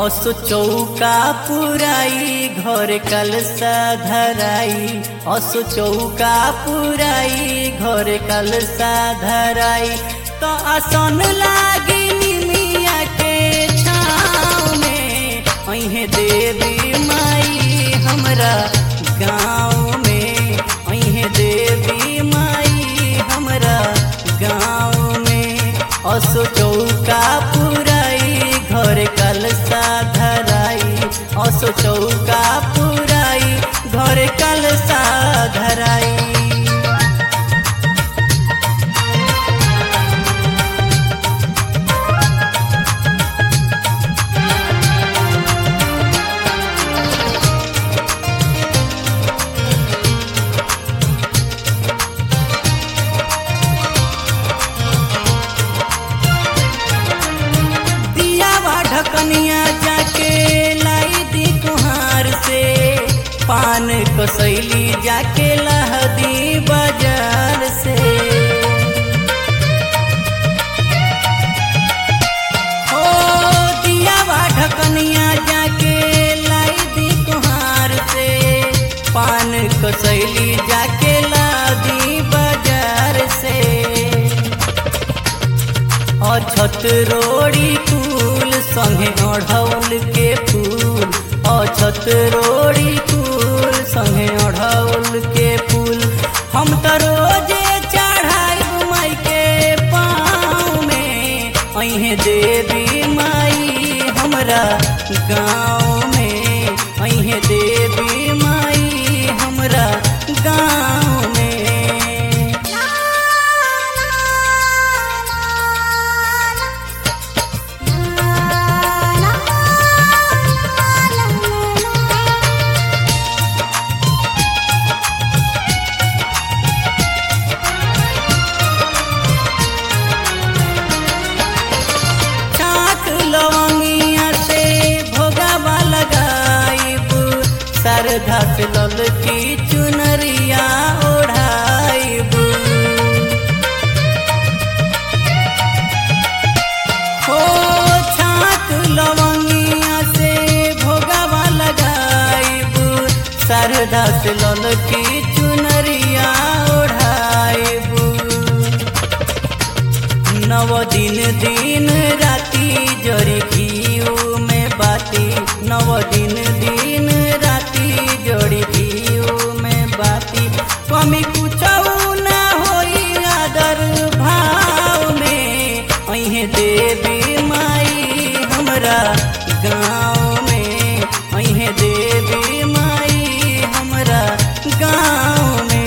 असो चौका पुराई घर कलसा धराई असो चौका पुराई घर कलसा धराई तो आसन लागी निमिया के छाँव में अहे देवी माई हमरा गाँव में अहे देवी माई हमरा गाँव में असो चौका पुराई घर कलसा धराई असो चौका पुराई घर कलसा धराई। ढकनिया जाके लाई दी कुहार से पान कसैली जाके लहदी बाजार से हो दिया ढकनिया जाके लाई दी कुहार से पान कसैली जाके लहदी बाजार से अछत रोड़ी फूल संगे ओढ़ौल के फूल अछत रोड़ी फूल संगे ओढ़ौल के फूल हम तो रोजे चढ़ाई माई के पाँव में अहे देवी माई हमरा गाँव में अहे देवी माई हमरा गाँव में। श्रद्धा से लल की चुनरिया ओढ़ाइबू हो छाक लवंगिया से भोगावा लगाइबू श्रद्धा से लल की चुनरिया ओढ़ाइबू। नव दिन दिन राती जरी घीऊ में बाती नव दिन दिन जोड़ी घीऊ में बाती कमी कुछ ना होई आदर भाव में अहे देवी माई हमरा गाँव में अहे देवी माई हमरा गाँव में।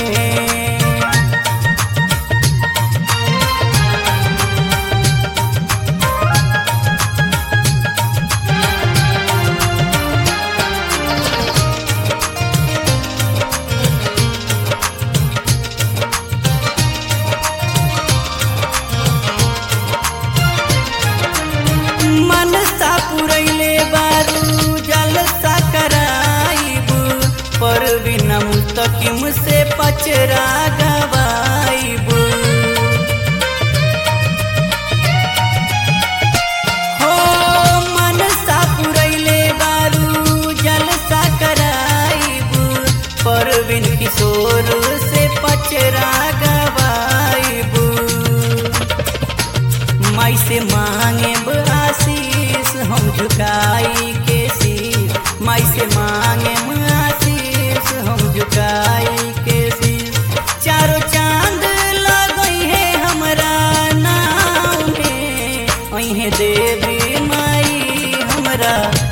पर बिना मुस्तकिम से पचरा गवाइबू हो मनसा पुरैले बारू जलसा कराइबू पर बिन किशोर से पचरा गवाइबू। माई से मांगे आशीष हम झुकाई के शीश माई से मांगे हम झुकाई के शीश चारों चांद लगई है हमरा नाम में अहे देवी माई हमरा